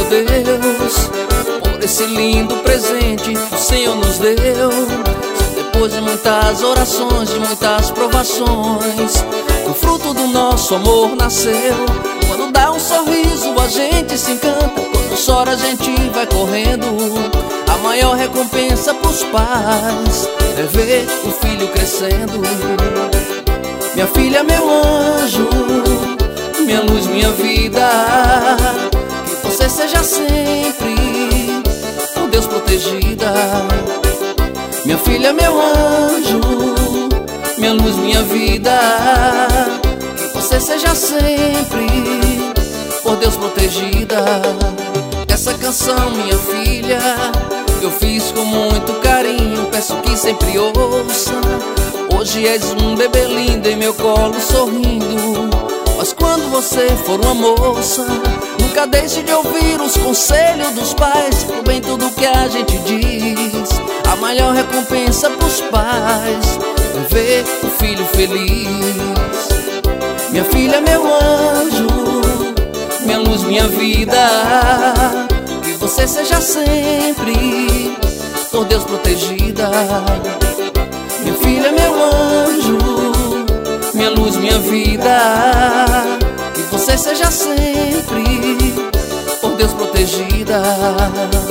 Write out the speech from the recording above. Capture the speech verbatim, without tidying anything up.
Deus, por esse lindo presente que o Senhor nos deu. Depois de muitas orações, de muitas provações, o fruto do nosso amor nasceu. Quando dá um sorriso a gente se encanta, quando chora a gente vai correndo. A maior recompensa pros pais é ver o filho crescendo. Minha filha, meu anjo, minha luz, minha vida, que você seja sempre por Deus protegida. Minha filha, meu anjo, minha luz, minha vida, que você seja sempre por Deus protegida. Essa canção, minha filha, eu fiz com muito carinho, peço que sempre ouça. Hoje és um bebê lindo em meu colo sorrindo, mas quando você for uma moça, nunca deixe de ouvir os conselhos dos pais. Por bem tudo que a gente diz, a maior recompensa pros pais é ver o filho feliz. Minha filha, meu anjo, minha luz, minha vida, que você seja sempre por Deus protegida. Minha filha, meu anjo, minha luz, minha vida, que você seja sempre por Deus protegida.